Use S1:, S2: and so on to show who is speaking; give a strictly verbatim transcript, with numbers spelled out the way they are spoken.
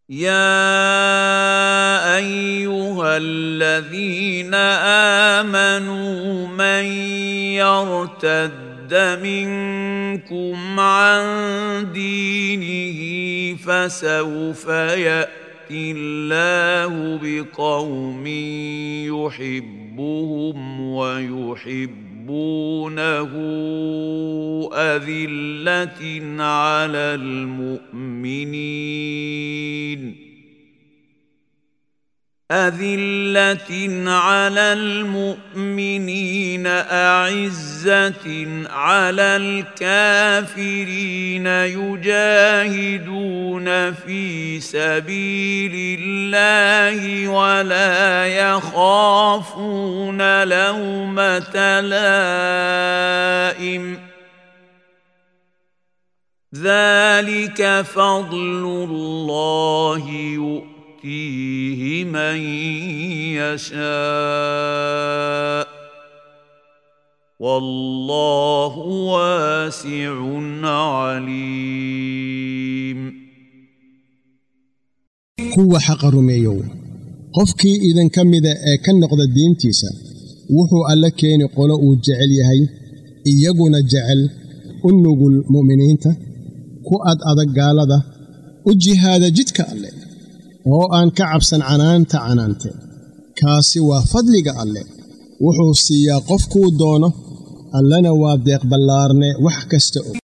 S1: يا أيها الذين آمنوا من يرتد منكم عن دينه فسوف يأتي الله بقوم يحبهم ويحبونه أذلة على المؤمنين أذلة على المؤمنين أعزة على الكافرين يجاهدون في سبيل الله ولا يخافون لومة لائم ذلك فضل الله يؤتيه يؤتيه من يشاء والله واسع عليم.
S2: kuwa xaq rumeeyow qofkii idan kamida ee ka noqda diintiisa wuxuu alla keeni qolo uu jecel yahay iyaguna jecel u nugul muuminiinta ku ad adag gaalada u jihaada jidka alle oo aan ka cabsan canaanta canaante kaasi waa fadliga alle wuxuu siiyaa qofkuu doono allana waa deeq ballaarne wax kasta og.